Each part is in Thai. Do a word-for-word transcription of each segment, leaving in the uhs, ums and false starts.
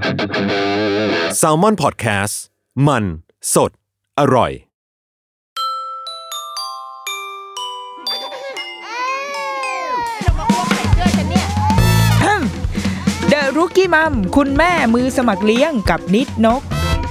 Salmon Podcast มันสดอร่อยเดอะรุกกี้มัมคุณแม่มือสมัครเลี้ยงกับนิดนก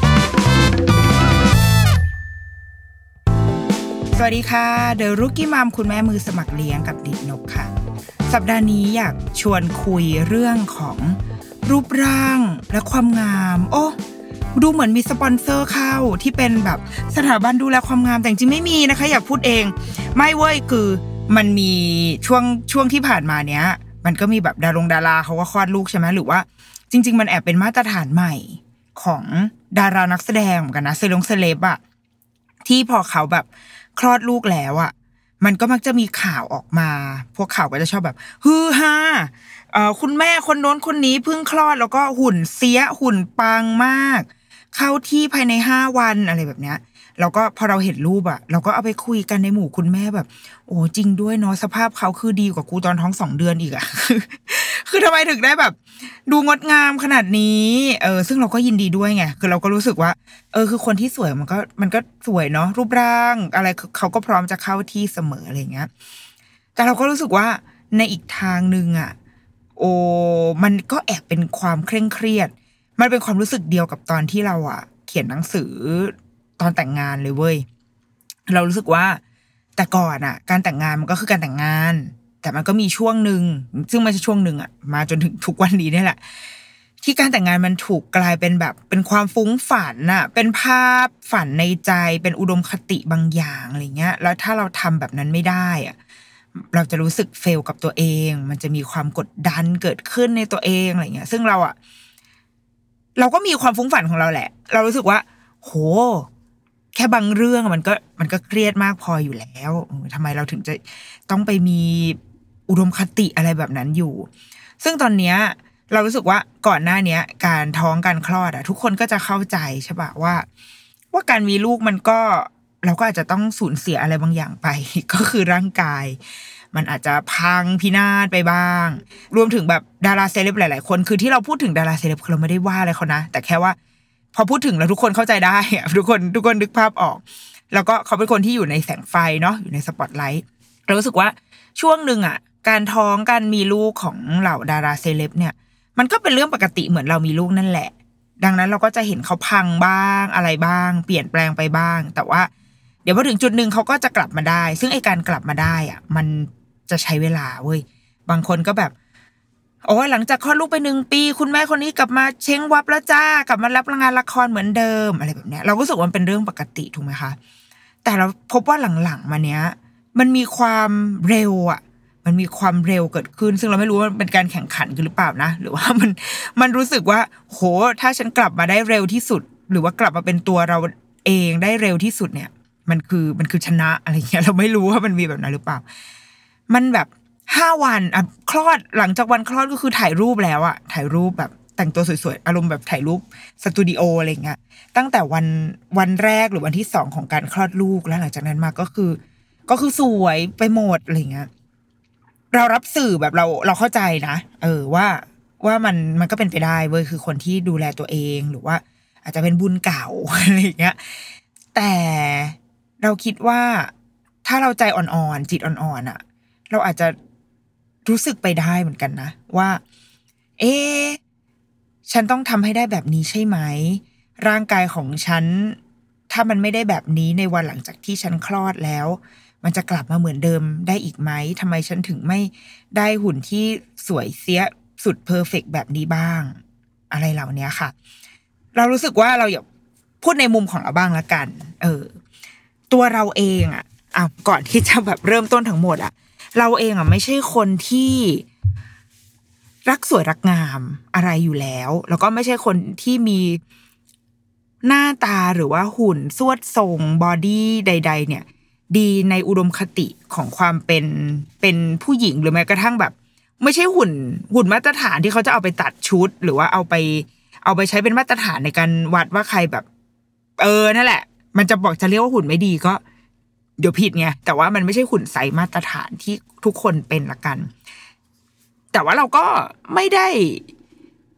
สวัสดีค่ะเดอะรุกกี้มัมคุณแม่มือสมัครเลี้ยงกับนิดนกค่ะสัปดาห์นี้อยากชวนคุยเรื่องของรูปร่างและความงามโอ้ดูเหมือนมีสปอนเซอร์เข้าที่เป็นแบบสถาบันดูแลความงามแต่จริงไม่มีนะคะอยากพูดเองไม่เว้ยคือมันมีช่วงช่วงที่ผ่านมาเนี้ยมันก็มีแบบดารงดาราเขาก็คลอดลูกใช่ไหมหรือว่าจริงๆมันแอบเป็นมาตรฐานใหม่ของดารานักแสดงเหมือนกันนะเซเลบเซเลบอะที่พอเขาแบบคลอดลูกแล้วอะมันก็มักจะมีข่าวออกมาพวกข่าวก็จะชอบแบบฮือฮาเอ่อคุณแม่คนโน้นคนนี้เพิ่งคลอดแล้วก็หุ่นเสียหุ่นปังมากเข้าที่ภายในห้าวันอะไรแบบเนี้ยแล้วก็พอเราเห็นรูปอะเราก็เอาไปคุยกันในหมู่คุณแม่แบบโอ้จริงด้วยเนาะสภาพเขาคือดีกว่ากูตอนท้องสองเดือนอีกอะ คือทำไมถึงได้แบบดูงดงามขนาดนี้เออซึ่งเราก็ยินดีด้วยไงคือเราก็รู้สึกว่าเออคือคนที่สวยมันก็มันก็สวยเนาะรูปร่างอะไรเขาก็พร้อมจะเข้าที่เสมออะไรเงี้ยแต่เราก็รู้สึกว่าในอีกทางนึงอะโอ้มันก็แอบเป็นความเคร่งเครียดมันเป็นความรู้สึกเดียวกับตอนที่เราอะเขียนหนังสือตอนแต่งงานเลยเว้ยเรารู้สึกว่าแต่ก่อนอะการแต่งงานมันก็คือการแต่งงานแต่มันก็มีช่วงนึงซึ่งไม่ใช่ช่วงนึงอะมาจนถึงทุกวันนี้นี่แหละที่การแต่งงานมันถูกกลายเป็นแบบเป็นความฟุ้งฝันน่ะเป็นภาพฝันในใจเป็นอุดมคติบางอย่างอะไรเงี้ยแล้วถ้าเราทำแบบนั้นไม่ได้อะเราจะรู้สึกเฟลกับตัวเองมันจะมีความกดดันเกิดขึ้นในตัวเองอะไรเงี้ยซึ่งเราอะเราก็มีความฟุ้งฝันของเราแหละเรารู้สึกว่าโหแค่บางเรื่องมันก็มันก็เครียดมากพออยู่แล้วทำไมเราถึงจะต้องไปมีอุดมคติอะไรแบบนั้นอยู่ซึ่งตอนเนี้ยเรารู้สึกว่าก่อนหน้านี้การท้องการคลอดอะทุกคนก็จะเข้าใจใช่ป่ะว่าว่าการมีลูกมันก็เราก็อาจจะต้องสูญเสียอะไรบางอย่างไป ก็คือร่างกายมันอาจจะพังพินาศไปบ้างรวมถึงแบบดาราเซเลบหลายๆคนคือที่เราพูดถึงดาราเซเลบคือเราไม่ได้ว่าอะไรเขานะแต่แค่ว่าพอพูดถึงแล้วทุกคนเข้าใจได้อะทุกคนทุกคนนึกภาพออกแล้วก็เขาเป็นคนที่อยู่ในแสงไฟเนาะอยู่ในสปอตไลท์เรารู้สึกว่าช่วงนึงอ่ะการท้องการมีลูกของเหล่าดาราเซเลบเนี่ยมันก็เป็นเรื่องปกติเหมือนเรามีลูกนั่นแหละดังนั้นเราก็จะเห็นเขาพังบ้างอะไรบ้างเปลี่ยนแปลงไปบ้างแต่ว่าเดี๋ยวพอถึงจุดนึงเขาก็จะกลับมาได้ซึ่งไอ้การกลับมาได้อ่ะมันจะใช้เวลาเว้ยบางคนก็แบบโอ้ยหลังจากคลอดลูกไปหนึ่งปีคุณแม่คนนี้กลับมาเช้งวับแล้วจ้ากลับมารับงานละครเหมือนเดิมอะไรแบบเนี้ยเราก็รู้สึกว่ามันเป็นเรื่องปกติถูกไหมคะแต่เราพบว่าหลังๆมาเนี้ยมันมีความเร็วอ่ะมันมีความเร็วเกิดขึ้นซึ่งเราไม่รู้ว่ามันเป็นการแข่งขันกันหรือเปล่านะหรือว่ามันมันรู้สึกว่าโหถ้าฉันกลับมาได้เร็วที่สุดหรือว่ากลับมาเป็นตัวเราเองได้เร็วที่สุดเนี่ยมันคือมันคือชนะอะไรเงี้ยเราไม่รู้ว่ามันมีแบบนั้นหรือเปล่ามันแบบห้าวันอ่ะคลอดหลังจากวันคลอดก็คือถ่ายรูปแล้วอ่ะถ่ายรูปแบบแต่งตัวสวยๆอารมณ์แบบถ่ายรูปสตูดิโออะไรเงี้ยตั้งแต่วันวันแรกหรือวันที่สองของการคลอดลูกแล้วหลังจากนั้นมาก็คือก็คือสวยไปหมดอะไรเงี้ยเรารับสื่อแบบเราเราเข้าใจนะเออว่าว่ามันมันก็เป็นไปได้เว้ยคือคนที่ดูแลตัวเองหรือว่าอาจจะเป็นบุญเก่าอะไรเงี้ยแต่เราคิดว่าถ้าเราใจอ่อนๆจิตอ่อนๆอ่ะเราอาจจะรู้สึกไปได้เหมือนกันนะว่าเอ๊ะฉันต้องทำให้ได้แบบนี้ใช่ไหมร่างกายของฉันถ้ามันไม่ได้แบบนี้ในวันหลังจากที่ฉันคลอดแล้วมันจะกลับมาเหมือนเดิมได้อีกไหมทำไมฉันถึงไม่ได้หุ่นที่สวยเสียสุดเพอร์เฟกต์แบบนี้บ้างอะไรเหล่านี้ค่ะเรารู้สึกว่าเราอยากพูดในมุมของเราบ้างละกันเออตัวเราเองอ่ะอ่ะก่อนที่จะแบบเริ่มต้นทั้งหมดอ่ะเราเองอ่ะไม่ใช่คนที่รักสวยรักงามอะไรอยู่แล้วแล้วก็ไม่ใช่คนที่มีหน้าตาหรือว่าหุ่นสวดทรงบอดี้ใดๆเนี่ยดีในอุดมคติของความเป็นเป็นผู้หญิงหรือแม้กระทั่งแบบไม่ใช่หุ่นหุ่นมาตรฐานที่เขาจะเอาไปตัดชุดหรือว่าเอาไปเอาไปใช้เป็นมาตรฐานในการวัดว่าใครแบบเออนั่นแหละมันจะบอกจะเรียกว่าหุ่นไม่ดีก็เดี๋ยวผิดไงแต่ว่ามันไม่ใช่หุ่นไซส์มาตรฐานที่ทุกคนเป็นละกันแต่ว่าเราก็ไม่ได้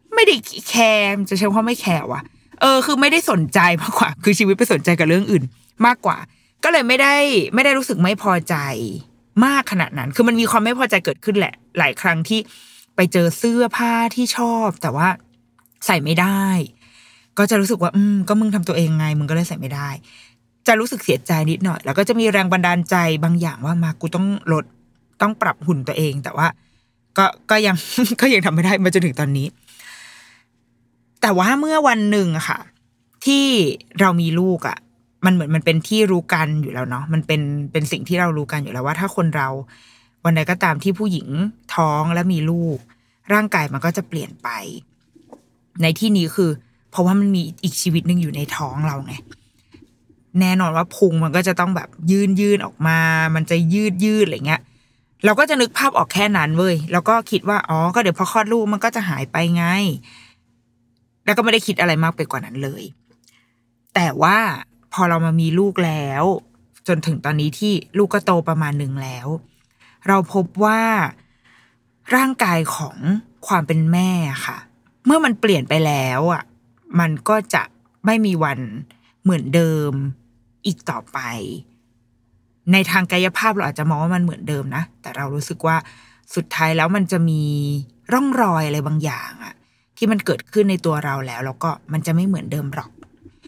ไม่ได้แคร์จะใช้คำว่าไม่แคร์ว่ะเออคือไม่ได้สนใจมากกว่าคือชีวิตไปสนใจกับเรื่องอื่นมากกว่าก็เลยไม่ได้ไม่ได้รู้สึกไม่พอใจมากขนาดนั้นคือมันมีความไม่พอใจเกิดขึ้นแหละหลายครั้งที่ไปเจอเสื้อผ้าที่ชอบแต่ว่าใส่ไม่ได้ก็จะรู้สึกว่าอืมก็มึงทำตัวเองไงมึงก็เลยใส่ไม่ได้จะรู้สึกเสียใจนิดหน่อยแล้วก็จะมีแรงบันดาลใจบางอย่างว่ามากูต้องลดต้องปรับหุ่นตัวเองแต่ว่าก็ก็ยัง ก็ยังทำไม่ได้มาจนถึงตอนนี้แต่ว่าเมื่อวันหนึ่งอะค่ะที่เรามีลูกอะมันเหมือนมันเป็นที่รู้กันอยู่แล้วเนาะมันเป็นเป็นสิ่งที่เรารู้กันอยู่แล้วว่าถ้าคนเราวันใดก็ตามที่ผู้หญิงท้องและมีลูกร่างกายมันก็จะเปลี่ยนไปในที่นี้คือเพราะว่ามันมีอีกชีวิตนึงอยู่ในท้องเราไงแน่นอนว่าพุงมันก็จะต้องแบบยืนยืนออกมามันจะยืดยืดอะไรเงี้ยเราก็จะนึกภาพออกแค่นั้นเว้ยแล้วก็คิดว่าอ๋อก็เดี๋ยวพอคลอดลูกมันก็จะหายไปไงแล้วก็ไม่ได้คิดอะไรมากไปกว่านั้นเลยแต่ว่าพอเรามามีลูกแล้วจนถึงตอนนี้ที่ลูกก็โตประมาณหนึ่งแล้วเราพบว่าร่างกายของความเป็นแม่ค่ะเมื่อมันเปลี่ยนไปแล้วอ่ะมันก็จะไม่มีวันเหมือนเดิมอีกต่อไปในทางกายภาพเราอาจจะมองว่ามันเหมือนเดิมนะแต่เรารู้สึกว่าสุดท้ายแล้วมันจะมีร่องรอยอะไรบางอย่างอ่ะที่มันเกิดขึ้นในตัวเราแล้วแล้วก็มันจะไม่เหมือนเดิมหรอก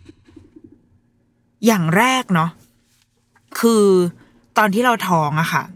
อย่างแรกเนาะคือตอนที่เราท้องอะค่ะ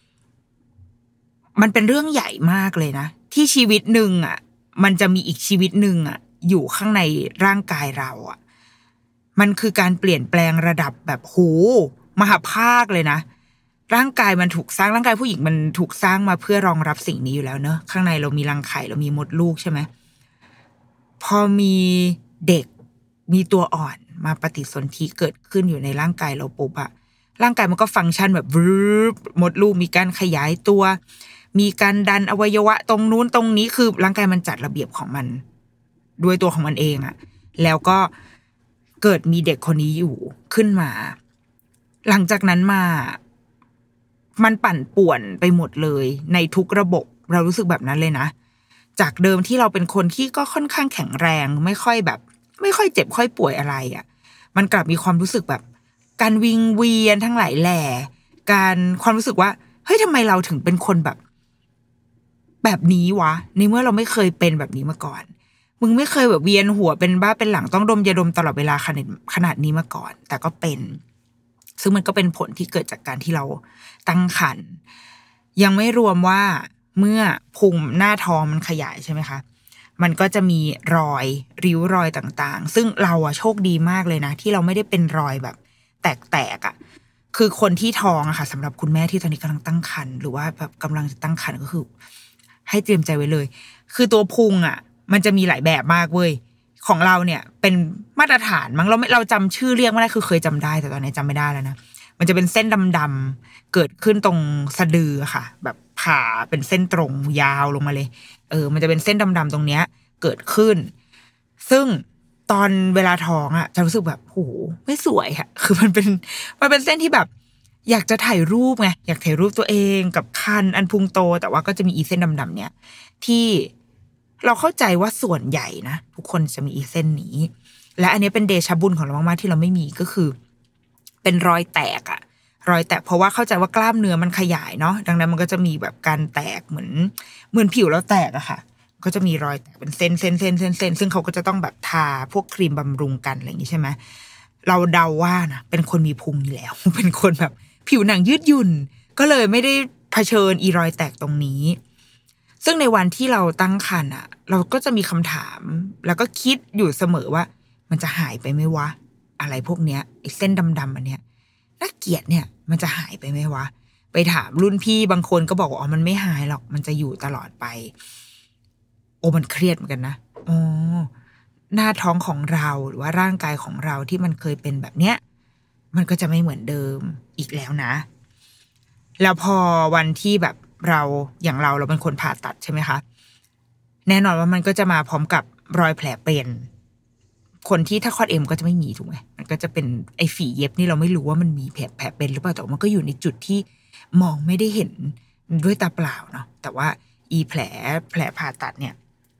มันเป็นเรื่องใหญ่มากเลยนะที่ชีวิตหนึ่งอะมันจะมีอีกชีวิตหนึ่งอะอยู่ข้างในร่างกายเราอะมันคือการเปลี่ยนแปลงระดับแบบโหมหาภาคเลยนะร่างกายมันถูกสร้างร่างกายผู้หญิงมันถูกสร้างมาเพื่อรองรับสิ่งนี้อยู่แล้วเนอะข้างในเรามีรังไข่เรามีมดลูกใช่ไหมพอมีเด็กมีตัวอ่อนมาปฏิสนธิเกิดขึ้นอยู่ในร่างกายเราปุ๊บอะร่างกายมันก็ฟังก์ชันแบบวืบมดลูกมีการขยายตัวมีการดันอวัยวะตรงนู้นตรงนี้คือร่างกายมันจัดระเบียบของมันด้วยตัวของมันเองอะแล้วก็เกิดมีเด็กคนนี้อยู่ขึ้นมาหลังจากนั้นมามันปั่นป่วนไปหมดเลยในทุกระบบเรารู้สึกแบบนั้นเลยนะจากเดิมที่เราเป็นคนที่ก็ค่อนข้างแข็งแรงไม่ค่อยแบบไม่ค่อยเจ็บค่อยป่วยอะไรอ่ะมันกลับมีความรู้สึกแบบการวิงเวียนทั้งหลายแหล่การความรู้สึกว่าเฮ้ยทำไมเราถึงเป็นคนแบบแบบนี้วะในเมื่อเราไม่เคยเป็นแบบนี้มาก่อนมึงไม่เคยแบบเวียนหัวเป็นบ้าเป็นหลังต้องดมยาดมตลอดเวลาขนาดขนาดนี้มาก่อนแต่ก็เป็นซึ่งมันก็เป็นผลที่เกิดจากการที่เราตั้งครรภ์ยังไม่รวมว่าเมื่อพุงหน้าท้องมันขยายใช่ไหมคะมันก็จะมีรอยริ้วรอยต่างๆซึ่งเราอะโชคดีมากเลยนะที่เราไม่ได้เป็นรอยแบบแตกๆอะคือคนที่ท้องอะค่ะสำหรับคุณแม่ที่ตอนนี้กำลังตั้งครรภ์หรือว่าแบบกำลังจะตั้งครรภ์ก็คือให้เตรียมใจไว้เลยคือตัวพุงอะมันจะมีหลายแบบมากเว้ยของเราเนี่ยเป็นมาตรฐานมั้งเราไม่เราจำชื่อเรียกไม่ได้คือเคยจำได้แต่ตอนนี้จำไม่ได้แล้วนะมันจะเป็นเส้นดำๆเกิดขึ้นตรงสะดือค่ะแบบผ่าเป็นเส้นตรงยาวลงมาเลยเออมันจะเป็นเส้นดำๆตรงเนี้ยเกิดขึ้นซึ่งตอนเวลาท้องอ่ะจะรู้สึกแบบโหไม่สวยค่ะคือมันเป็นมันเป็นเส้นที่แบบอยากจะถ่ายรูปไงอยากถ่ายรูปตัวเองกับคันอันพุงโตแต่ว่าก็จะมีอีเส้นดำๆเนี้ยที่เราเข้าใจว่าส่วนใหญ่นะทุกคนจะมีอีเส้นนี้และอันนี้เป็นเดชะบุญของเรามากๆที่เราไม่มีก็คือเป็นรอยแตกอะรอยแตกเพราะว่าเข้าใจว่ากล้ามเนื้อมันขยายเนาะดังนั้นมันก็จะมีแบบการแตกเหมือนเหมือนผิวเราแตกอะค่ะก็จะมีรอยแตกเป็นเส้นเส้นเส้นเส้นเส้นซึ่งเขาก็จะต้องแบบทาพวกครีมบำรุงกันอะไรอย่างนี้ใช่ไหมเราเดาว่านะเป็นคนมีพุงอยู่แล้ว เป็นคนแบบผิวหนังยืดหยุ่นก็เลยไม่ได้เผชิญอีรอยแตกตรงนี้ซึ่งในวันที่เราตั้งครรภ์อะเราก็จะมีคำถามแล้วก็คิดอยู่เสมอว่ามันจะหายไปไหมวะอะไรพวกเนี้ยไอ้เส้นดำๆอันเนี้ยน่าเกลียดเนี่ยมันจะหายไปไหมวะไปถามรุ่นพี่บางคนก็บอกว่าอ๋อมันไม่หายหรอกมันจะอยู่ตลอดไปโอ้มันเครียดเหมือนกันนะอ๋อหน้าท้องของเราหรือว่าร่างกายของเราที่มันเคยเป็นแบบเนี้ยมันก็จะไม่เหมือนเดิมอีกแล้วนะแล้วพอวันที่แบบเราอย่างเราเราเป็นคนผ่าตัดใช่ไหมคะแน่นอนว่ามันก็จะมาพร้อมกับรอยแผลเป็นคนที่ถ้าคลอดเองก็จะไม่มีถูกไหมมันก็จะเป็นไอ้ฝีเย็บนี่เราไม่รู้ว่ามันมีแผลแผลเป็นหรือเปล่าแต่มันก็อยู่ในจุดที่มองไม่ได้เห็นด้วยตาเปล่าเนาะแต่ว่าอีแผลแผลผ่าตัดเนี่ย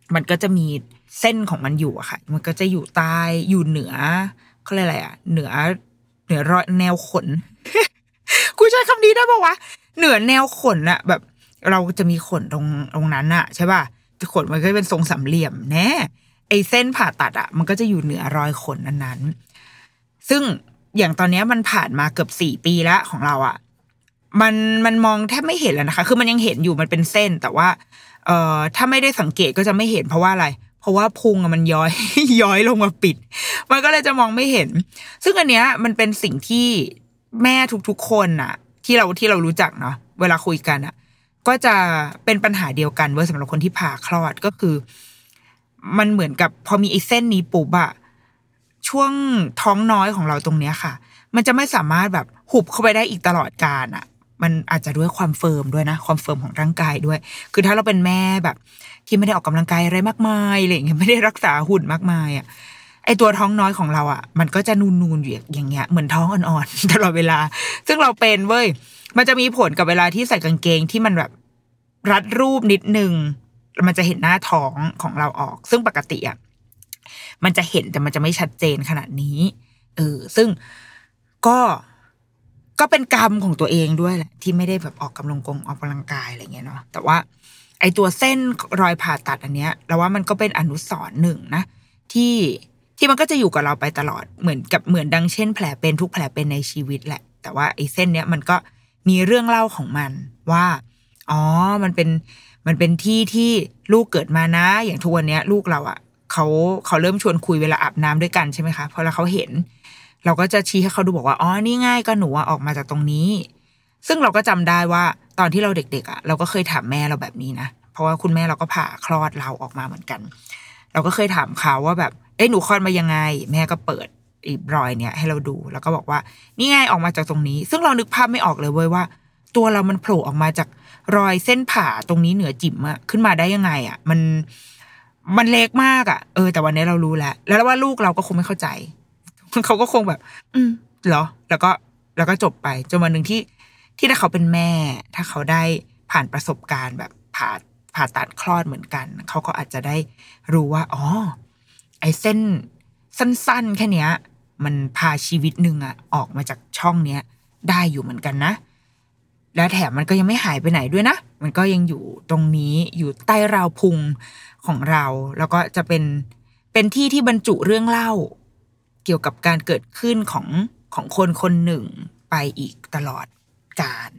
มันก็จะมีเส้นของมันอยู่อะค่ะมันก็จะอยู่ใต้อยู่เหนือเขาเรียกอะไรอะเหนือเหนือรอยแนวขน กูใช้คำนี้ได้ปะวะเหนือแนวขนอะแบบเราจะมีขนตรงตรงนั้นอะใช่ป่ะขนมันก็เป็นทรงสามเหลี่ยมแน่ไอ้เส้นผ่าตัดอะมันก็จะอยู่เหนือรอยขนนั้นๆซึ่งอย่างตอนนี้มันผ่านมาเกือบสี่ปีแล้วของเราอะมันมันมองแทบไม่เห็นแล้วนะคะคือมันยังเห็นอยู่มันเป็นเส้นแต่ว่าเอ่อถ้าไม่ได้สังเกตก็จะไม่เห็นเพราะว่าอะไรเพราะว่าพุงมันย้อย ย้อยลงมาปิดมันก็เลยจะมองไม่เห็นซึ่งอันเนี้ยมันเป็นสิ่งที่แม่ทุกๆคนน่ะที่เราที่เรารู้จักเนาะเวลาคุยกันอ่ะก็จะเป็นปัญหาเดียวกันเว้ยสำหรับคนที่ผ่าคลอดก็คือมันเหมือนกับพอมีไอ้เส้นนี้ปุ๊บอะช่วงท้องน้อยของเราตรงเนี้ยค่ะมันจะไม่สามารถแบบหุบเข้าไปได้อีกตลอดกาลอะมันอาจจะด้วยความเฟิร์มด้วยนะความเฟิร์มของร่างกายด้วยคือถ้าเราเป็นแม่แบบที่ไม่ได้ออกกำลังกายอะไรมากมายอะไรอย่างเงี้ยไม่ได้รักษาหุ่นมากมายอะไอตัวท้องน้อยของเราอ่ะมันก็จะนูนๆอยู่อย่างเงี้ยเหมือนท้องอ่อนๆตลอดเวลาซึ่งเราเป็นเว้ยมันจะมีผลกับเวลาที่ใส่กางเกงที่มันแบบรัดรูปนิดนึงมันจะเห็นหน้าท้องของเราออกซึ่งปกติอ่ะมันจะเห็นแต่มันจะไม่ชัดเจนขนาดนี้เออซึ่งก็ก็เป็นกรรมของตัวเองด้วยแหละที่ไม่ได้แบบออกกำลังกงออกกำลังกายอะไรเงี้ยเนาะแต่ว่าไอตัวเส้นรอยผ่าตัดอันเนี้ยเราว่ามันก็เป็นอนุสรณ์หนึ่งนะที่ที่มันก็จะอยู่กับเราไปตลอดเหมือนกับเหมือนดังเช่นแผลเป็นทุกแผลเป็นในชีวิตแหละแต่ว่าไอ้เส้นเนี้ยมันก็มีเรื่องเล่าของมันว่าอ๋อมันเป็นมันเป็นที่ที่ลูกเกิดมานะอย่างทุกวันเนี้ยลูกเราอ่ะเขาเขาเริ่มชวนคุยเวลาอาบน้ำด้วยกันใช่ไหมคะพอเราเขาเห็นเราก็จะชี้ให้เขาดูบอกว่าอ๋อนี่ง่ายก็หนูออกมาจากตรงนี้ซึ่งเราก็จำได้ว่าตอนที่เราเด็กๆอ่ะเราก็เคยถามแม่เราแบบนี้นะเพราะว่าคุณแม่เราก็ผ่าคลอดเราออกมาเหมือนกันเราก็เคยถามเขาว่าแบบเอ้ยหนูคลอดมายังไงแม่ก็เปิดอีรอยเนี่ยให้เราดูแล้วก็บอกว่านี่ไงออกมาจากตรงนี้ซึ่งเรานึกภาพไม่ออกเลยเว้ยว่าตัวเรามันโผล่ออกมาจากรอยเส้นผ่าตรงนี้เหนือจิ๋มอะขึ้นมาได้ยังไงอะมันมันเล็กมากอะเออแต่วันนี้เรารู้แล้วแล้วว่าลูกเราก็คงไม่เข้าใจเขาก็คงแบบอืมเหรอแล้วก็แล้วก็จบไปจนวันนึงที่ที่ถ้าเขาเป็นแม่ถ้าเขาได้ผ่านประสบการณ์แบบผ่าผ่าตัดคลอดเหมือนกันเขาก็อาจจะได้รู้ว่าอ๋อไอ้เส้นสั้นๆแค่เนี้ยมันพาชีวิตหนึ่งอะออกมาจากช่องเนี้ยได้อยู่เหมือนกันนะแล้วแถมมันก็ยังไม่หายไปไหนด้วยนะมันก็ยังอยู่ตรงนี้อยู่ใต้ราวพุงของเราแล้วก็จะเป็นเป็นที่ที่บรรจุเรื่องเล่าเกี่ยวกับการเกิดขึ้นของของคนคนหนึ่งไปอีกตลอดกาล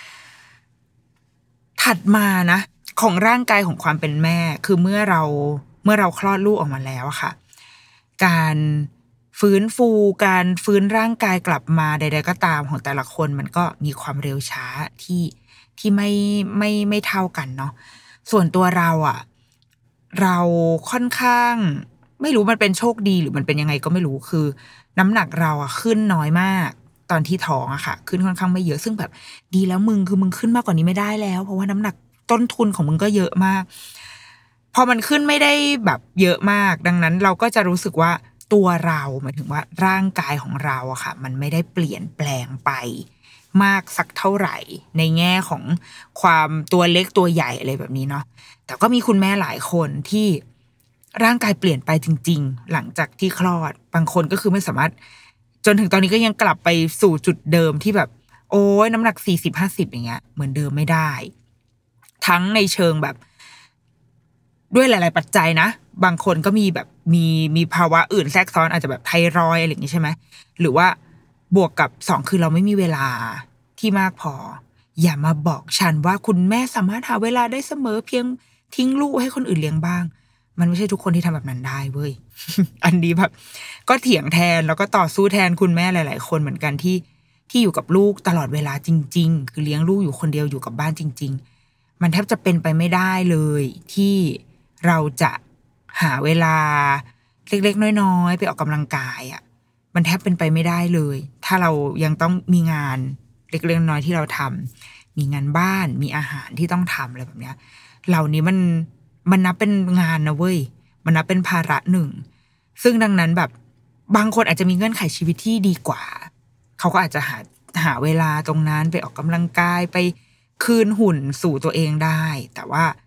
ถัดมานะของร่างกายของความเป็นแม่คือเมื่อเราเมื่อเราคลอดลูกออกมาแล้วอะค่ะการฟื้นฟูการฟื้นร่างกายกลับมาใดๆก็ตามของแต่ละคนมันก็มีความเร็วช้าที่ที่ไม่ไม่ไม่เท่ากันเนาะส่วนตัวเราอะเราค่อนข้างไม่รู้มันเป็นโชคดีหรือมันเป็นยังไงก็ไม่รู้คือน้ำหนักเราอะขึ้นน้อยมากตอนที่ท้องอะค่ะขึ้นค่อนข้างไม่เยอะซึ่งแบบดีแล้วมึงคือมึงขึ้นมากกว่านี้ไม่ได้แล้วเพราะว่าน้ำหนักต้นทุนของมึงก็เยอะมากพอมันขึ้นไม่ได้แบบเยอะมากดังนั้นเราก็จะรู้สึกว่าตัวเราหมายถึงว่าร่างกายของเราอะค่ะมันไม่ได้เปลี่ยนแปลงไปมากสักเท่าไหร่ในแง่ของความตัวเล็กตัวใหญ่อะไรแบบนี้เนาะแต่ก็มีคุณแม่หลายคนที่ร่างกายเปลี่ยนไปจริงๆหลังจากที่คลอดบางคนก็คือไม่สามารถจนถึงตอนนี้ก็ยังกลับไปสู่จุดเดิมที่แบบโอ้ยน้ำหนักสี่สิบห้าสิบอย่างเงี้ยเหมือนเดิมไม่ได้ทั้งในเชิงแบบด้วยหลายๆปัจจัยนะบางคนก็มีแบบมีมีภาวะอื่นแทรกซ้อนอาจจะแบบไทรอยด์อะไรอย่างงี้ใช่ไหมหรือว่าบวกกับสองคือเราไม่มีเวลาที่มากพออย่ามาบอกฉันว่าคุณแม่สามารถหาเวลาได้เสมอเพียงทิ้งลูกให้คนอื่นเลี้ยงบ้างมันไม่ใช่ทุกคนที่ทำแบบนั้นได้เว้ย อันนี้แบบก็เถียงแทนแล้วก็ต่อสู้แทนคุณแม่หลายๆคนเหมือนกันที่ที่อยู่กับลูกตลอดเวลาจริงๆคือเลี้ยงลูกอยู่คนเดียวอยู่กับบ้านจริงๆมันแทบจะเป็นไปไม่ได้เลยที่เราจะหาเวลาเล็กๆน้อยๆไปออกกำลังกายอ่ะมันแทบเป็นไปไม่ได้เลยถ้าเรายังต้องมีงานเล็กๆน้อยๆที่เราทำมีงานบ้านมีอาหารที่ต้องทำอะไรแบบเนี้ยเหล่านี้มันมันนับเป็นงานนะเว้ยมันนับเป็นภาระหนึ่งซึ่งดังนั้นแบบบางคนอาจจะมีเงื่อนไขชีวิตที่ดีกว่าเขาก็อาจจะหาหาเวลาตรงนั้นไปออกกำลังกายไปคืนหุ่นสู่ตัวเองได้แต่ว่า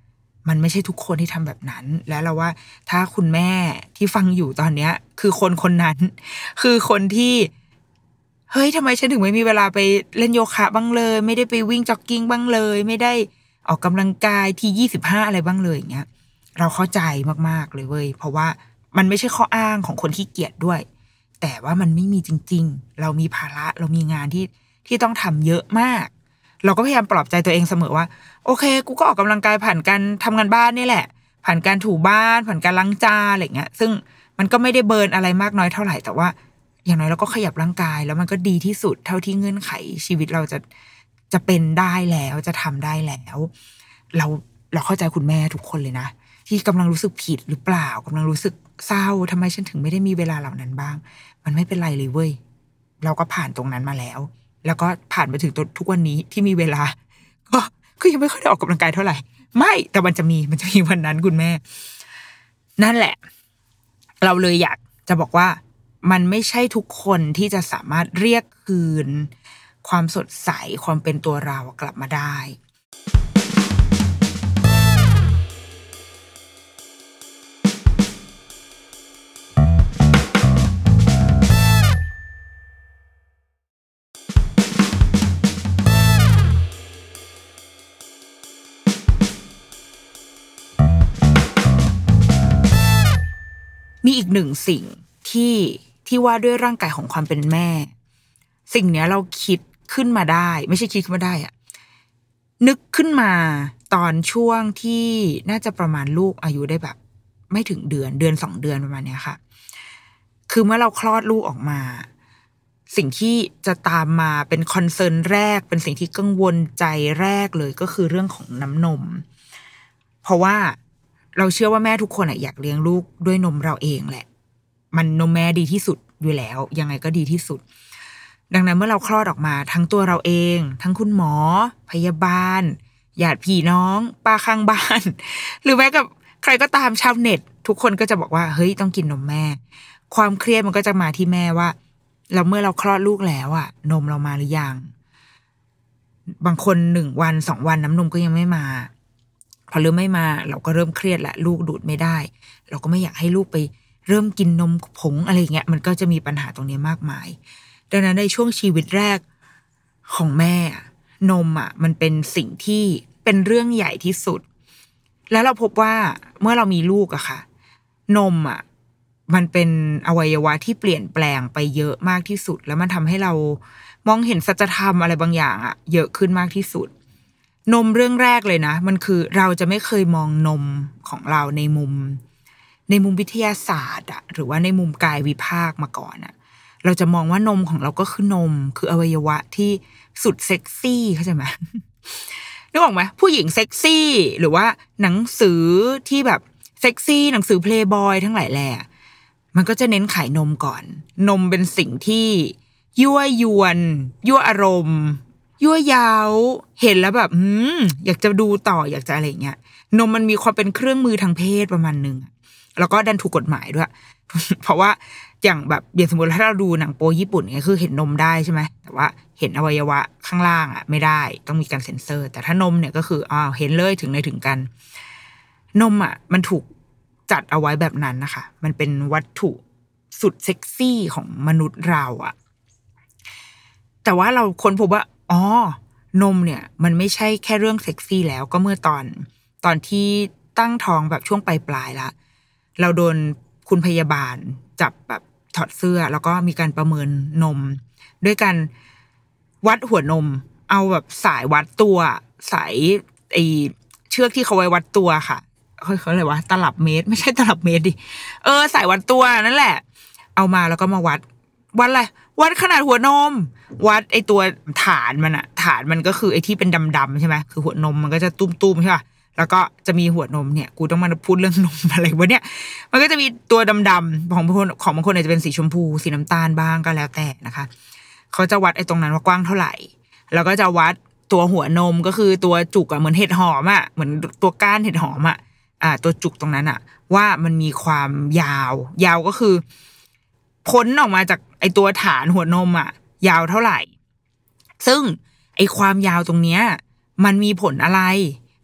มันไม่ใช่ทุกคนที่ทำแบบนั้นและเราว่าถ้าคุณแม่ที่ฟังอยู่ตอนเนี้ยคือคนคนนั้นคือคนที่เฮ้ยทำไมฉันถึงไม่มีเวลาไปเล่นโยคะบ้างเลยไม่ได้ไปวิ่งจ็อกกิ้งบ้างเลยไม่ได้ออกกำลังกายทียี่สิบห้าอะไรบ้างเลยอย่างเงี้ยเราเข้าใจมากๆเลยเว้ยเพราะว่ามันไม่ใช่ข้ออ้างของคนขี้เกียจด้วยแต่ว่ามันไม่มีจริงๆเรามีภาระเรามีงานที่ที่ต้องทำเยอะมากเราก็พยายามปลอบใจตัวเองเสมอว่าโอเคกูก็ออกกำลังกายผ่านการทำงานบ้านนี่แหละผ่านการถูบ้านผ่านการล้างจานอะไรเงี้ยซึ่งมันก็ไม่ได้เบิร์นอะไรมากน้อยเท่าไหร่แต่ว่าอย่างน้อยเราก็ขยับร่างกายแล้วมันก็ดีที่สุดเท่าที่เงื่อนไขชีวิตเราจะจะเป็นได้แล้วจะทำได้แล้วเราเราเข้าใจคุณแม่ทุกคนเลยนะที่กำลังรู้สึกผิดหรือเปล่ากำลังรู้สึกเศร้าทำไมฉันถึงไม่ได้มีเวลาเหล่านั้นบ้างมันไม่เป็นไรเลยเว้ยเราก็ผ่านตรงนั้นมาแล้วแล้วก็ผ่านมาถึงทุกวันนี้ที่มีเวลาก็ก็ยังไม่ค่อยได้ออกกำลังกายเท่าไหร่ไม่แต่มันจะมีมันจะมีวันนั้นคุณแม่นั่นแหละเราเลยอยากจะบอกว่ามันไม่ใช่ทุกคนที่จะสามารถเรียกคืนความสดใสความเป็นตัวเรากลับมาได้มีอีกหนึ่งสิ่งที่ที่ว่าด้วยร่างกายของความเป็นแม่สิ่งเนี้ยเราคิดขึ้นมาได้ไม่ใช่คิดขึ้นมาได้อะนึกขึ้นมาตอนช่วงที่น่าจะประมาณลูกอายุได้แบบไม่ถึงเดือนเดือนสองเดือนประมาณเนี้ยค่ะคือเมื่อเราคลอดลูกออกมาสิ่งที่จะตามมาเป็นคอนเซิร์นแรกเป็นสิ่งที่กังวลใจแรกเลยก็คือเรื่องของน้ำนมเพราะว่าเราเชื่อว่าแม่ทุกคนอยากเลี้ยงลูกด้วยนมเราเองแหละมันนมแม่ดีที่สุดอยู่แล้วยังไงก็ดีที่สุดดังนั้นเมื่อเราคลอดออกมาทั้งตัวเราเองทั้งคุณหมอพยาบาลญาติพี่น้องป้าข้างบ้านหรือแม้กับใครก็ตามชาวเน็ตทุกคนก็จะบอกว่าเฮ้ยต้องกินนมแม่ความเครียดมันก็จะมาที่แม่ว่าเราเมื่อเราคลอดลูกแล้วอะนมเรามาหรือยังบางคนหนึ่งวันสองวันน้ำนมก็ยังไม่มาพอเริ่มไม่มาเราก็เริ่มเครียดละลูกดูดไม่ได้เราก็ไม่อยากให้ลูกไปเริ่มกินนมผงอะไรเงี้ยมันก็จะมีปัญหาตรงนี้มากมายดังนั้นในช่วงชีวิตแรกของแม่นมอ่ะมันเป็นสิ่งที่เป็นเรื่องใหญ่ที่สุดแล้วเราพบว่าเมื่อเรามีลูกอะค่ะนมอ่ะมันเป็นอวัยวะที่เปลี่ยนแปลงไปเยอะมากที่สุดแล้วมันทำให้เรามองเห็นสัจธรรมอะไรบางอย่างอะเยอะขึ้นมากที่สุดนมเรื่องแรกเลยนะมันคือเราจะไม่เคยมองนมของเราในมุมในมุมวิทยาศาสตร์อะหรือว่าในมุมกายวิภาคมาก่อนอะเราจะมองว่านมของเราก็คือนมคืออวัยวะที่สุดเซ็กซี่เข้าใจไหมนึกออกไหมผู้หญิงเซ็กซี่หรือว่าหนังสือที่แบบเซ็กซี่หนังสือเพลย์บอยทั้งหลายแหละมันก็จะเน้นขายนมก่อนนมเป็นสิ่งที่ยั่วยวนยั่วอารมณ์ยั่วยาวเห็นแล้วแบบอืมอยากจะดูต่ออยากจะอะไรเงี้ยนมมันมีความเป็นเครื่องมือทางเพศประมาณนึงแล้วก็ดันถูกกฎหมายด้วย เพราะว่าอย่างแบบอย่างสมมติถ้าเราดูหนังโป๊ญี่ปุ่นเนี่ยคือเห็นนมได้ใช่ไหมแต่ว่าเห็นอวัยวะข้างล่างอ่ะไม่ได้ต้องมีการเซ็นเซอร์แต่ถ้านมเนี่ยก็คืออ้าวเห็นเลยถึงในถึงกันนมอ่ะมันถูกจัดเอาไว้แบบนั้นนะคะมันเป็นวัตถุสุดเซ็กซี่ของมนุษย์เราอ่ะแต่ว่าเราค้นพบว่าอ๋อนมเนี่ยมันไม่ใช่แค่เรื่องเซ็กซี่แล้วก็เมื่อตอนตอนที่ตั้งท้องแบบช่วงปลายปลายละเราโดนคุณพยาบาลจับแบบถอดเสื้อแล้วก็มีการประเมินนมด้วยการวัดหัวนมเอาแบบสายวัดตัวสายไอเชือกที่เขาไว้วัดตัวค่ะเขาเขาอะไรวะตลับเมตรไม่ใช่ตลับเมตรดิเออสายวัดตัวนั่นแหละเอามาแล้วก็มาวัดวัดอะไรวัดขนาดหัวนมวัดไอตัวฐานมันอะฐานมันก็คือไอที่เป็นดำๆใช่ไหมคือหัวนมมันก็จะตุ้มๆใช่ป่ะแล้วก็จะมีหัวนมเนี่ยกูต้องมาพูดเรื่องนมอะไรวะเนี่ยมันก็จะมีตัวดำๆของบางคนของบางคนอาจจะเป็นสีชมพูสีน้ำตาลบ้างก็แล้วแต่นะคะเขาจะวัดไอ้ตรงนั้นว่ากว้างเท่าไหร่แล้วก็จะวัดตัวหัวนมก็คือตัวจุกอะเหมือนเห็ดหอมอะเหมือนตัวก้านเห็ดหอมอะอ่าตัวจุกตรงนั้นอะว่ามันมีความยาวยาวก็คือพ้นออกมาจากไอ้ตัวฐานหัวนมอะยาวเท่าไหร่ซึ่งไอ้ความยาวตรงเนี้ยมันมีผลอะไร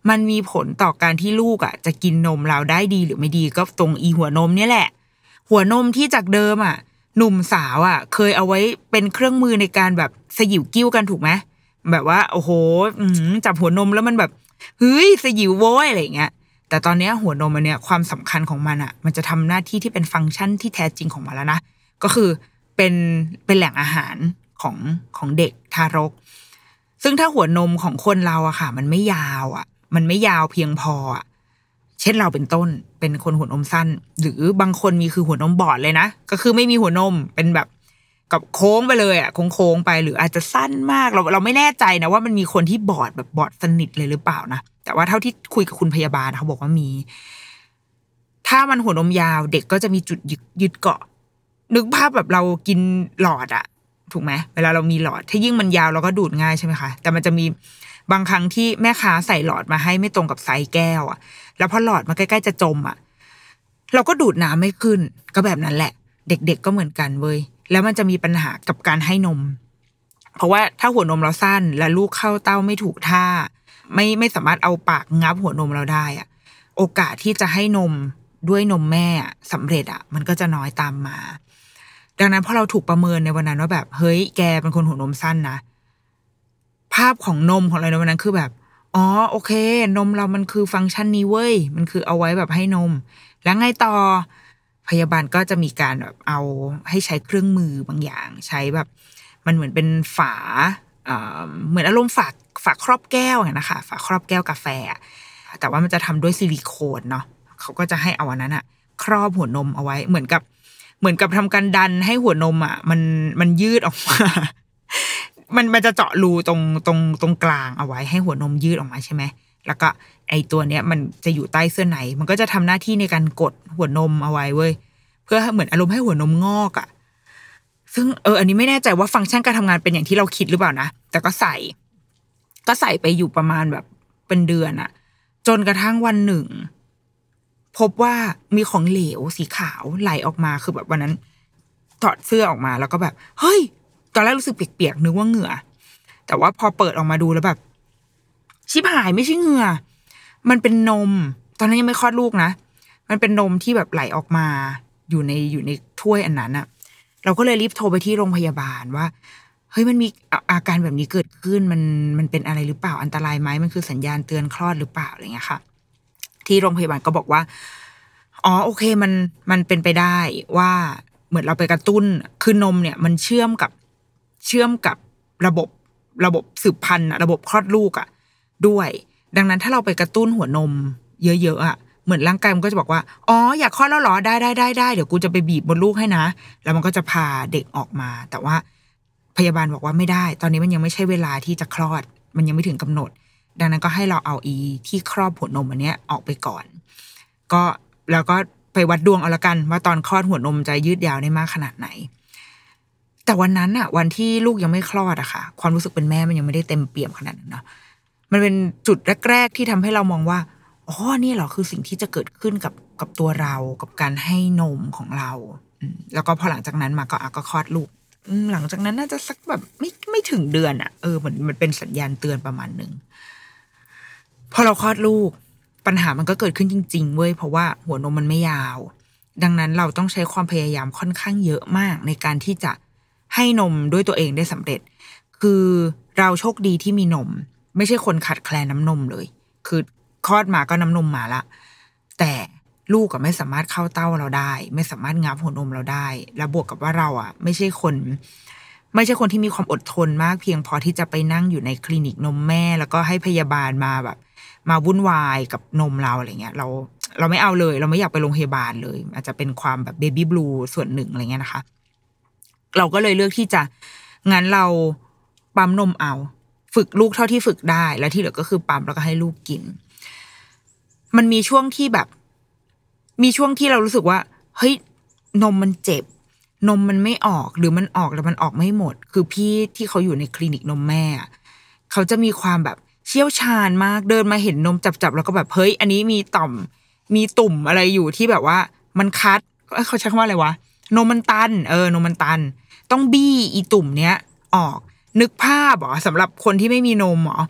มันมีผลต่อการที่ลูกอ่ะจะกินนมเราได้ดีหรือไม่ดีก็ตรงอีหัวนมเนี่ยแหละหัวนมที่จากเดิมอ่ะหนุ่มสาวอ่ะเคยเอาไว้เป็นเครื่องมือในการแบบสยิวกิ้วกันถูกไหมแบบว่าโอ้โหจับหัวนมแล้วมันแบบเฮ้ยสยิวโว้ยอะไรอย่างเงี้ยแต่ตอนนี้หัวนมอันเนี้ยความสำคัญของมันอ่ะมันจะทำหน้าที่ที่เป็นฟังก์ชันที่แท้จริงของมันแล้วนะก็คือเป็นเป็นแหล่งอาหารของของเด็กทารกซึ่งถ้าหัวนมของคนเราอะค่ะมันไม่ยาวอะมันไม่ยาวเพียงพออะเช่นเราเป็นต้นเป็นคนหัวนมสั้นหรือบางคนมีคือหัวนมบอดเลยนะก็คือไม่มีหัวนมเป็นแบบกับโค้งไปเลยอะโค้งๆไปหรืออาจจะสั้นมากเราเราไม่แน่ใจนะว่ามันมีคนที่บอดแบบบอดสนิทเลยหรือเปล่านะแต่ว่าเท่าที่คุยกับคุณพยาบาลเขาบอกว่ามีถ้ามันหัวนมยาวเด็กก็จะมีจุดยึดยึดเกาะนึกภาพแบบเรากินหลอดอะถูกไหมเวลาเรามีหลอดถ้ายิ่งมันยาวเราก็ดูดง่ายใช่ไหมคะแต่มันจะมีบางครั้งที่แม่ค้าใส่หลอดมาให้ไม่ตรงกับไซส์แก้วอะแล้วพอหลอดมาใกล้ๆจะจมอะเราก็ดูดน้ำไม่ขึ้นก็แบบนั้นแหละเด็กๆก็เหมือนกันเว้ยแล้วมันจะมีปัญหากับการให้นมเพราะว่าถ้าหัวนมเราสั้นและลูกเข้าเต้าไม่ถูกท่าไม่ไม่สามารถเอาปากงับหัวนมเราได้อะโอกาสที่จะให้นมด้วยนมแม่สำเร็จอะมันก็จะน้อยตามมาดังนั้นพอเราถูกประเมินในวันนั้นว่าแบบเฮ้ยแกเป็นคนหัวนมสั้นนะภาพของนมของเราในวันนั้นคือแบบอ๋อโอเคนมเรามันคือฟังก์ชันนี้เว้ยมันคือเอาไว้แบบให้นมแล้วไงต่อพยาบาลก็จะมีการแบบเอาให้ใช้เครื่องมือบางอย่างใช้แบบมันเหมือนเป็นฝาเอ่อเหมือนอารมณ์ฝาฝาครอบแก้วอย่างนะคะฝาครอบแก้วกาแฟแต่ว่ามันจะทำด้วยซิลิโคนเนาะเขาก็จะให้เอาอันนั้นอะครอบหัวนมเอาไว้เหมือนกับเหมือนกับทำการดันให้หัวนมอ่ะมันมันยืดออกมา มันมันจะเจาะรูตรงตรงตรงกลางเอาไว้ให้หัวนมยืดออกมาใช่ไหมแล้วก็ไอตัวเนี้ยมันจะอยู่ใต้เสื้อในมันก็จะทำหน้าที่ในการกดหัวนมเอาไว้เว้ยเพื่อเหมือนอารมณ์ให้หัวนมงอกอ่ะซึ่งเอออันนี้ไม่แน่ใจว่าฟังก์ชันการทำงานเป็นอย่างที่เราคิดหรือเปล่านะแต่ก็ใส่ก็ใส่ไปอยู่ประมาณแบบเป็นเดือนอ่ะจนกระทั่งวันหนึ่งพบว่ามีของเหลวสีขาวไหลออกมาคือแบบวันนั้นถอดเสื้อออกมาแล้วก็แบบเฮ้ยตอนแรกรู้สึกเปียกๆนึกว่าเหงื่อแต่ว่าพอเปิดออกมาดูแล้วแบบชิบหายไม่ใช่เหงื่อมันเป็นนมตอนนั้นยังไม่คลอดลูกนะมันเป็นนมที่แบบไหลออกมาอยู่ในอยู่ในถ้วยอันนั้นอะเราก็เลยรีบโทรไปที่โรงพยาบาลว่าเฮ้ยมันมีอาการแบบนี้เกิดขึ้นมันมันเป็นอะไรหรือเปล่าอันตรายไหมมันคือสัญญาณเตือนคลอดหรือเปล่าอะไรเงี้ยค่ะที่โรงพยาบาลก็บอกว่าอ๋อโอเคมันมันเป็นไปได้ว่าเหมือนเราไปกระตุ้นคือนมเนี่ยมันเชื่อมกับเชื่อมกับระบบระบบสืบพันธุ์ระบบคลอดลูกอ่ะด้วยดังนั้นถ้าเราไปกระตุ้นหัวนมเยอะๆอ่ะเหมือนร่างกายมันก็จะบอกว่าอ๋ออยากคลอดแล้วเหรอได้ได้ได้ได้เดี๋ยวกูจะไปบีบมดลูกให้นะแล้วมันก็จะพาเด็กออกมาแต่ว่าพยาบาลบอกว่าไม่ได้ตอนนี้มันยังไม่ใช่เวลาที่จะคลอดมันยังไม่ถึงกำหนดดังนั้นก็ให้เราเอาอีที่ครอบหัวนมอันเนี้ยออกไปก่อนก็แล้วก็ไปวัดดวงเอาละกันว่าตอนคลอดหัวนมจะยืดยาวได้มากขนาดไหนแต่วันนั้นอะวันที่ลูกยังไม่คลอดอะค่ะความรู้สึกเป็นแม่มันยังไม่ได้เต็มเปี่ยมขนาดนั้นเนาะมันเป็นจุดแรกๆที่ทำให้เรามองว่าอ๋อนี่เหรอคือสิ่งที่จะเกิดขึ้นกับกับตัวเรากับการให้นมของเราแล้วก็พอหลังจากนั้นมาก็อ่ะก็คลอดลูกหลังจากนั้นน่าจะสักแบบไม่ไม่ถึงเดือนอะเออเหมือนมันเป็นสัญญาณเตือนประมาณนึงพอเราคลอดลูกปัญหามันก็เกิดขึ้นจริงๆเว้ยเพราะว่าหัวนมมันไม่ยาวดังนั้นเราต้องใช้ความพยายามค่อนข้างเยอะมากในการที่จะให้นมด้วยตัวเองได้สำเร็จคือเราโชคดีที่มีนมไม่ใช่คนขาดแคลนน้ำนมเลยคือคลอดมาก็น้ำนมมาละแต่ลูกก็ไม่สามารถเข้าเต้าเราได้ไม่สามารถงับหัวนมเราได้แล้วบวกกับว่าเราอ่ะไม่ใช่คนไม่ใช่คนที่มีความอดทนมากเพียงพอที่จะไปนั่งอยู่ในคลินิกนมแม่แล้วก็ให้พยาบาลมาแบบมาวุ่นวายกับนมเราอะไรเงี้ยเราเราไม่เอาเลยเราไม่อยากไปโรงพยาบาลเลยอาจจะเป็นความแบบเบบี้บลูส่วนหนึ่งอะไรเงี้ยนะคะเราก็เลยเลือกที่จะงั้นเราปั๊มนมเอาฝึกลูกเท่าที่ฝึกได้แล้วที่เหลือก็คือปั๊มแล้วก็ให้ลูกกินมันมีช่วงที่แบบมีช่วงที่เรารู้สึกว่าเฮ้ยนมมันเจ็บนมมันไม่ออกหรือมันออกแต่มันออกไม่หมดคือพี่ที่เขาอยู่ในคลินิกนมแม่เขาจะมีความแบบเชี่ยวชาญมากเดินมาเห็นนมจับๆแล้วก็แบบเฮ้ยอันนี้มีต่อมมีตุ่มอะไรอยู่ที่แบบว่ามันคัดเขาใช้คำว่าอะไรวะนมมันตันเออนมมันตันต้องบี้อีตุ่มเนี้ยออกนึกภาพเหรอสำหรับคนที่ไม่มีนมเหรอ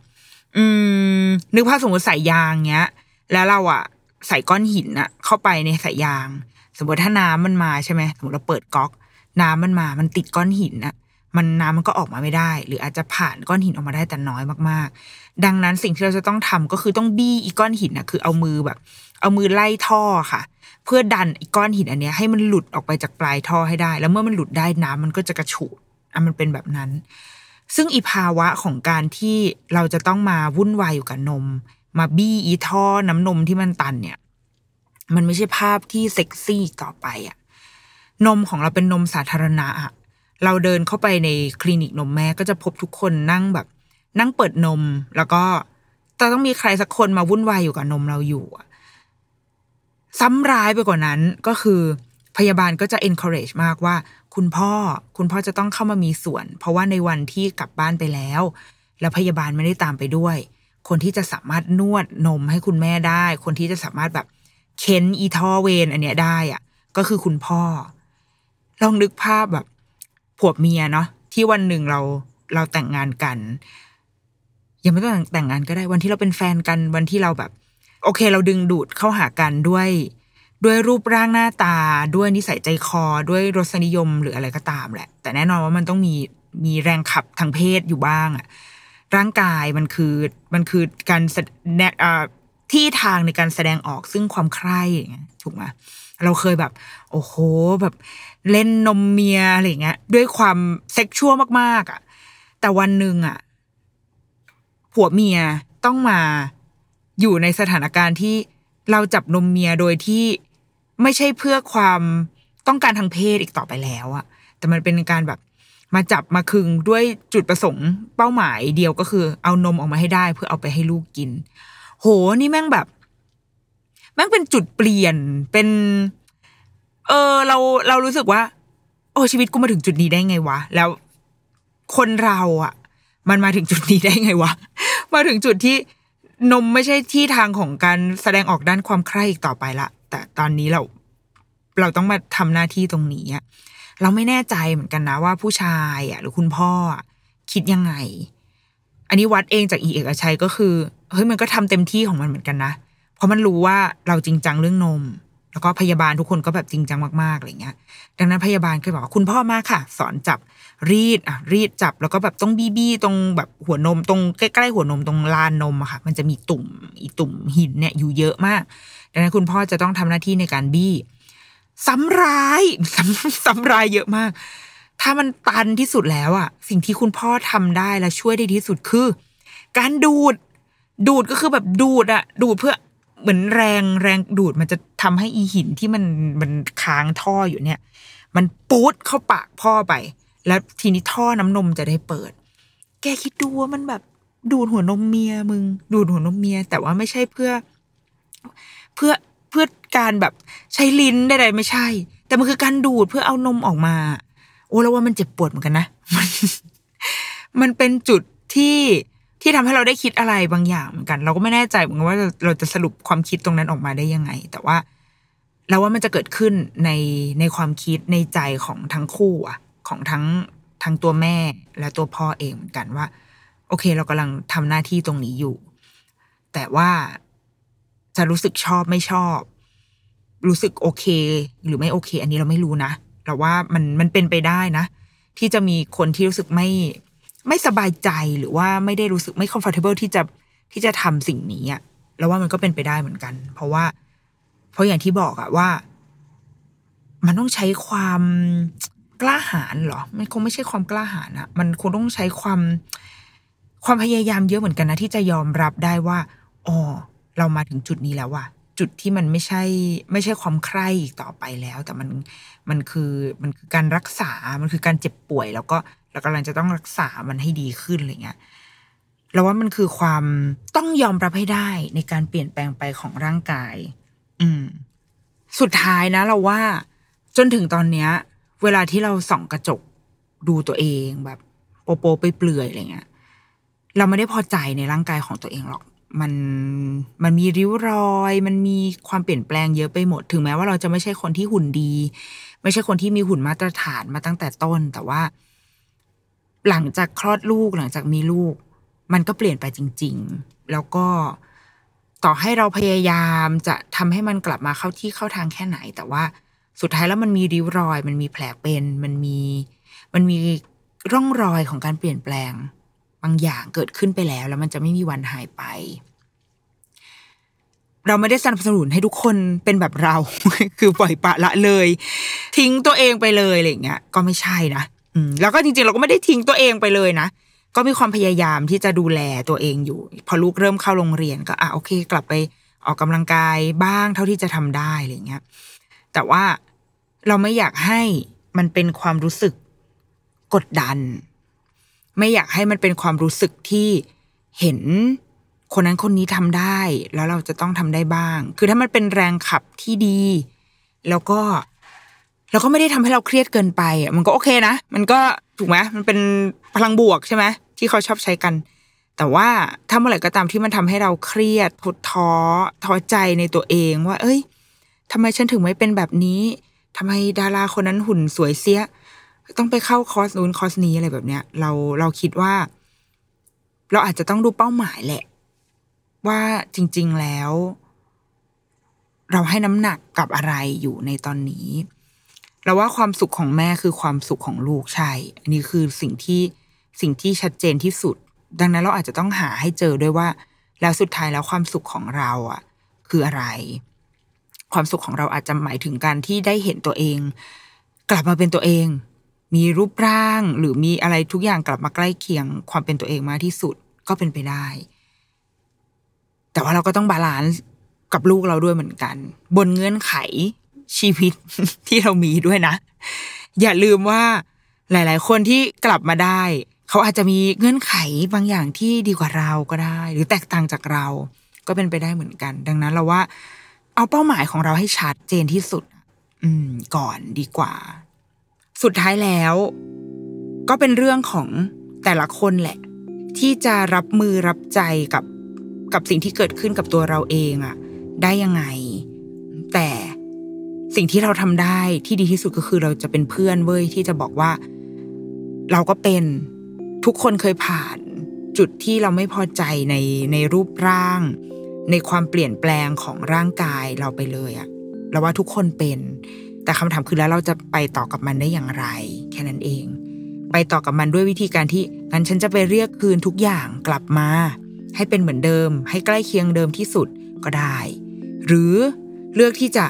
อืมนึกภาพสมมติใส่ยางเงี้ยแล้วเราอ่ะใส่ก้อนหินอ่ะเข้าไปในสายยางสมมติถ้าน้ำมันมาใช่ไหมสมมติเราเปิดก๊อกน้ำมันมามันติดก้อนหินอ่ะมันน้ำมันก็ออกมาไม่ได้หรืออาจจะผ่านก้อนหินออกมาได้แต่น้อยมากๆดังนั้นสิ่งที่เราจะต้องทำก็คือต้องบี้อีก้อนหินอ่ะคือเอามือแบบเอามือไล่ท่อค่ะเพื่อดันอีก้อนหินอันเนี้ยให้มันหลุดออกไปจากปลายท่อให้ได้แล้วเมื่อมันหลุดได้น้ำมันก็จะกระฉูดอ่ะมันเป็นแบบนั้นซึ่งอีภาวะของการที่เราจะต้องมาวุ่นวายอยู่กับนมมาบี้อีท่อน้ำนมที่มันตันเนี่ยมันไม่ใช่ภาพที่เซ็กซี่ต่อไปอ่ะนมของเราเป็นนมสาธารณะอ่ะเราเดินเข้าไปในคลินิกนมแม่ก็จะพบทุกคนนั่งแบบนั่งเปิดนมแล้วก็จะต้องมีใครสักคนมาวุ่นวายอยู่กับนมเราอยู่ซ้ำร้ายไปกว่านั้นก็คือพยาบาลก็จะ encourage มากว่าคุณพ่อคุณพ่อจะต้องเข้ามามีส่วนเพราะว่าในวันที่กลับบ้านไปแล้วแล้วพยาบาลไม่ได้ตามไปด้วยคนที่จะสามารถนวดนมให้คุณแม่ได้คนที่จะสามารถแบบเค้นอีท่อเวนอันเนี้ยได้อ่ะก็คือคุณพ่อลองนึกภาพแบบผัวเมียเนาะที่วันหนึ่งเราเราแต่งงานกันยังไม่ต้องแต่งงานก็ได้วันที่เราเป็นแฟนกันวันที่เราแบบโอเคเราดึงดูดเข้าหากันด้วยด้วยรูปร่างหน้าตาด้วยนิสัยใจคอด้วยรสนิยมหรืออะไรก็ตามแหละแต่แน่นอนว่ามันต้องมีมีแรงขับทางเพศอยู่บ้างอะร่างกายมันคือมันคือการแนะอ่าที่ทางในการแสดงออกซึ่งความใคร่อย่างเงี้ยถูกไหมเราเคยแบบโอ้โหแบบเล่นนมเมียอะไรเงี้ยด้วยความเซ็กชวลมากๆอ่ะแต่วันหนึ่งอ่ะผัวเมียต้องมาอยู่ในสถานการณ์ที่เราจับนมเมียโดยที่ไม่ใช่เพื่อความต้องการทางเพศอีกต่อไปแล้วอะแต่มันเป็นการแบบมาจับมาคึงด้วยจุดประสงค์เป้าหมายเดียวก็คือเอานมออกมาให้ได้เพื่อเอาไปให้ลูกกินโหนี่แม่งแบบแม่งเป็นจุดเปลี่ยนเป็นเออเราเรารู้สึกว่าโอ้ชีวิตกูมาถึงจุดนี้ได้ไงวะแล้วคนเราอะมันมาถึงจุดนี้ได้ไงวะมาถึงจุดที่นมไม่ใช่ที่ทางของการแสดงออกด้านความใคร่อีกต่อไปละแต่ตอนนี้เราเราต้องมาทำหน้าที่ตรงนี้อะเราไม่แน่ใจเหมือนกันนะว่าผู้ชายอ่ะหรือคุณพ่อคิดยังไงอันนี้วัดเองจากอีเอกชัยก็คือเฮ้ยมันก็ทำเต็มที่ของมันเหมือนกันนะเพราะมันรู้ว่าเราจริงจังเรื่องนมแล้วก็พยาบาลทุกคนก็แบบจริงจังมากๆอะไรเงี้ยดังนั้นพยาบาลก็บอกว่าคุณพ่อมาค่ะสอนจับรีดอ่ะรีดจับแล้วก็แบบต้องบี้บี้ตรงแบบหัวนมตรงใกล้ๆหัวนมตรงลานนมอะค่ะมันจะมีตุ่มอีตุ่มหินเนี่ยอยู่เยอะมากดังนั้นคุณพ่อจะต้องทำหน้าที่ในการบี้ซ้ำร้ายซ้ำซ้ำร้ายเยอะมากถ้ามันตันที่สุดแล้วอ่ะสิ่งที่คุณพ่อทำได้และช่วยได้ที่สุดคือการดูดดูดก็คือแบบดูดอ่ะดูดเพื่อเหมือนแรงแรงดูดมันจะทำให้อีหินที่มันมันค้างท่ออยู่เนี่ยมันปูดเข้าปากพ่อไปแล้วทีนี้ท่อน้ำนมจะได้เปิดแกคิดดูว่ามันแบบดูดหัวนมเมียมึงดูดหัวนมเมียแต่ว่าไม่ใช่เพื่อเพื่อเพื่อการแบบใช้ลิ้นใดๆไม่ใช่แต่มันคือการดูดเพื่อเอานมออกมาโอ้แล้วว่ามันเจ็บปวดเหมือนกันนะมันมันเป็นจุดที่ที่ทำให้เราได้คิดอะไรบางอย่างเหมือนกันเราก็ไม่แน่ใจเหมือนกันว่าเราจะสรุปความคิดตรงนั้นออกมาได้ยังไงแต่ว่าเราว่ามันจะเกิดขึ้นในในความคิดในใจของทั้งคู่อะของทั้งทั้งตัวแม่และตัวพ่อเองเหมือนกันว่าโอเคเรากำลังทำหน้าที่ตรงนี้อยู่แต่ว่าจะรู้สึกชอบไม่ชอบรู้สึกโอเคหรือไม่โอเคอันนี้เราไม่รู้นะเราว่ามันมันเป็นไปได้นะที่จะมีคนที่รู้สึกไม่ไม่สบายใจหรือว่าไม่ได้รู้สึกไม่ comfortable ที่จะที่จะทำสิ่งนี้อะแล้วว่ามันก็เป็นไปได้เหมือนกันเพราะว่าเพราะอย่างที่บอกอะว่ามันต้องใช้ความกล้าหาญเหรอมันคงไม่ใช่ความกล้าหาญอะมันคงต้องใช้ความความพยายามเยอะเหมือนกันนะที่จะยอมรับได้ว่าอ๋อเรามาถึงจุดนี้แล้วว่ะจุดที่มันไม่ใช่ไม่ใช่ความใคร่อีกต่อไปแล้วแต่มันมันคือมันคือการรักษามันคือการเจ็บป่วยแล้วก็เรากำลังจะต้องรักษามันให้ดีขึ้นอะไรเงี้ยเราว่ามันคือความต้องยอมรับให้ได้ในการเปลี่ยนแปลงไปของร่างกายอืมสุดท้ายนะเราว่าจนถึงตอนเนี้ยเวลาที่เราส่องกระจกดูตัวเองแบบโปโปไปเปลือยอะไรเงี้ยเราไม่ได้พอใจในร่างกายของตัวเองหรอกมันมันมีริ้วรอยมันมีความเปลี่ยนแปลงเยอะไปหมดถึงแม้ว่าเราจะไม่ใช่คนที่หุ่นดีไม่ใช่คนที่มีหุ่นมาตรฐานมาตั้งแต่ต้นแต่ว่าหลังจากคลอดลูกหลังจากมีลูกมันก็เปลี่ยนไปจริงๆแล้วก็ต่อให้เราพยายามจะทำให้มันกลับมาเข้าที่เข้าทางแค่ไหนแต่ว่าสุดท้ายแล้วมันมีริ้วรอยมันมีแผลเป็นมันมีมันมีร่องรอยของการเปลี่ยนแปลงบางอย่างเกิดขึ้นไปแล้วแล้วมันจะไม่มีวันหายไปเราไม่ได้สนับสนุนให้ทุกคนเป็นแบบเรา คือปล่อยปละละเลยทิ้งตัวเองไปเลยอะไรอย่างเงี้ยก็ไม่ใช่นะอืมแล้วก็จริงๆเราก็ไม่ได้ทิ้งตัวเองไปเลยนะก็มีความพยายามที่จะดูแลตัวเองอยู่พอลูกเริ่มเข้าโรงเรียนก็อ่ะโอเคกลับไปออกกำลังกายบ้างเท่าที่จะทำได้อะไรอย่างเงี้ยแต่ว่าเราไม่อยากให้มันเป็นความรู้สึกกดดันไม่อยากให้มันเป็นความรู้สึกที่เห็นคนนั้นคนนี้ทำได้แล้วเราจะต้องทำได้บ้างคือถ้ามันเป็นแรงขับที่ดีแล้วก็แล้วก็ไม่ได้ทำให้เราเครียดเกินไปอ่ะมันก็โอเคนะมันก็ถูกไหมมันเป็นพลังบวกใช่ไหมที่เขาชอบใช้กันแต่ว่าถ้าเมื่อไหร่ก็ตามที่มันทำให้เราเครียดท้อท้อท้อใจในตัวเองว่าเอ้ยทำไมฉันถึงไม่เป็นแบบนี้ทำไมดาราคนนั้นหุ่นสวยเสียต้องไปเข้าคอร์สนู้นคอร์สนี้อะไรแบบเนี้ยเราเราคิดว่าเราอาจจะต้องดูเป้าหมายแหละว่าจริงๆแล้วเราให้น้ำหนักกับอะไรอยู่ในตอนนี้เราว่าความสุขของแม่คือความสุขของลูกใช่อันนี้คือสิ่งที่สิ่งที่ชัดเจนที่สุดดังนั้นเราอาจจะต้องหาให้เจอด้วยว่าแล้วสุดท้ายแล้วความสุขของเราอ่ะคืออะไรความสุขของเราอาจจะหมายถึงการที่ได้เห็นตัวเองกลับมาเป็นตัวเองมีรูปร่างหรือมีอะไรทุกอย่างกลับมาใกล้เคียงความเป็นตัวเองมากที่สุดก็เป็นไปได้แต่ว่าเราก็ต้องบาลานซ์กับลูกเราด้วยเหมือนกันบนเงื่อนไขชีวิต ที่เรามีด้วยนะอย่าลืมว่าหลายๆคนที่กลับมาได้เขาอาจจะมีเงื่อนไขบางอย่างที่ดีกว่าเราก็ได้หรือแตกต่างจากเราก็เป็นไปได้เหมือนกันดังนั้นเราว่าเอาเป้าหมายของเราให้ชัดเจนที่สุดอืมก่อนดีกว่าสุดท้ายแล้วก็เป็นเรื่องของแต่ละคนแหละที่จะรับมือรับใจกับกับสิ่งที่เกิดขึ้นกับตัวเราเองอะได้ยังไงแต่สิ่งที่เราทำได้ที่ดีที่สุดก็คือเราจะเป็นเพื่อนเว้ยที่จะบอกว่าเราก็เป็นทุกคนเคยผ่านจุดที่เราไม่พอใจในในรูปร่างในความเปลี่ยนแปลงของร่างกายเราไปเลยอะเราว่าทุกคนเป็นแต่คำถามคือแล้วเราจะไปต่อกับมันได้อย่างไรแค่นั้นเองไปต่อกับมันด้วยวิธีการที่งั้นฉันจะไปเรียกคืนทุกอย่างกลับมาให้เป็นเหมือนเดิมให้ใกล้เคียงเดิมที่สุดก็ได้หรือเลือกที่จะ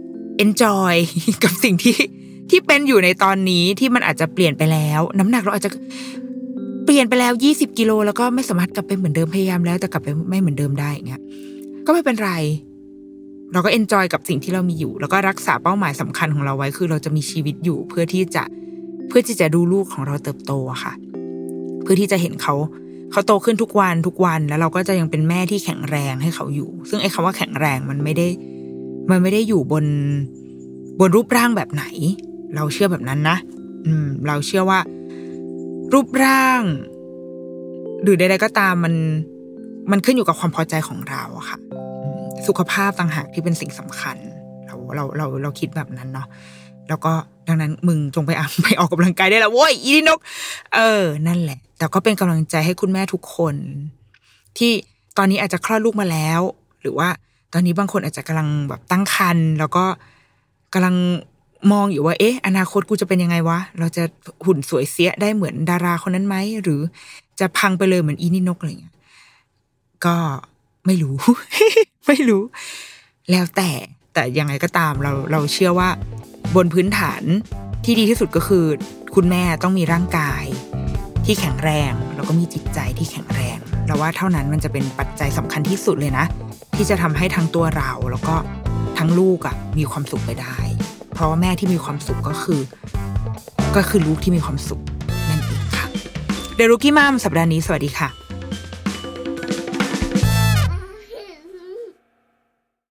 enjoy กับสิ่งที่ที่เป็นอยู่ในตอนนี้ที่มันอาจจะเปลี่ยนไปแล้วน้ำหนักเราอาจจะเปลี่ยนไปแล้วยี่สิบกิโลแล้วก็ไม่สามารถกลับไปเหมือนเดิมพยายามแล้วแต่กลับไปไม่เหมือนเดิมได้อย่างเงี้ยก็ไม่เป็นไรเราก็ enjoy กับสิ่งที่เรามีอยู่แล้วก็รักษาเป้าหมายสำคัญของเราไว้คือเราจะมีชีวิตอยู่เพื่อที่จะเพื่อที่จะดูลูกของเราเติบโตอะค่ะเพื่อที่จะเห็นเขาเขาโตขึ้นทุกวันทุกวันแล้วเราก็จะยังเป็นแม่ที่แข็งแรงให้เขาอยู่ซึ่งไอ้คำว่าแข็งแรงมันไม่ได้มันไม่ได้อยู่บนบนรูปร่างแบบไหนเราเชื่อแบบนั้นนะอืมเราเชื่อว่ารูปร่างหรือใดๆก็ตามมันมันขึ้นอยู่กับความพอใจของเราอะค่ะสุขภาพต่างหากที่เป็นสิ่งสำคัญเราเราเราเราคิดแบบนั้นเนาะแล้วก็ดังนั้นมึงจงไปอ่ะไปออกกำลังกายได้แล้วโว้ยอีนกเออนั่นแหละแต่ก็เป็นกำลังใจให้คุณแม่ทุกคนที่ตอนนี้อาจจะคลอดลูกมาแล้วหรือว่าตอนนี้บางคนอาจจะกำลังแบบตั้งครรภ์แล้วก็กำลังมองอยู่ว่าเอ๊ะอนาคตกูจะเป็นยังไงวะเราจะหุ่นสวยเสียได้เหมือนดาราคนนั้นไหมหรือจะพังไปเลยเหมือนอีนี่นกอะไรอย่างเงี้ยก็ไม่รู้ ไม่รู้แล้วแต่แต่ยังไงก็ตามเราเราเชื่อว่าบนพื้นฐานที่ดีที่สุดก็คือคุณแม่ต้องมีร่างกายที่แข็งแรงแล้วก็มีจิตใจที่แข็งแรงเราว่าเท่านั้นมันจะเป็นปัจจัยสำคัญที่สุดเลยนะที่จะทำให้ทั้งตัวเราแล้วก็ทั้งลูกอ่ะมีความสุขไปได้เพราะว่าแม่ที่มีความสุขก็คือก็คือลูกที่มีความสุขนั่นเองค่ะเดรุกี้มัมสัปดาห์นี้สวัสดีค่ะ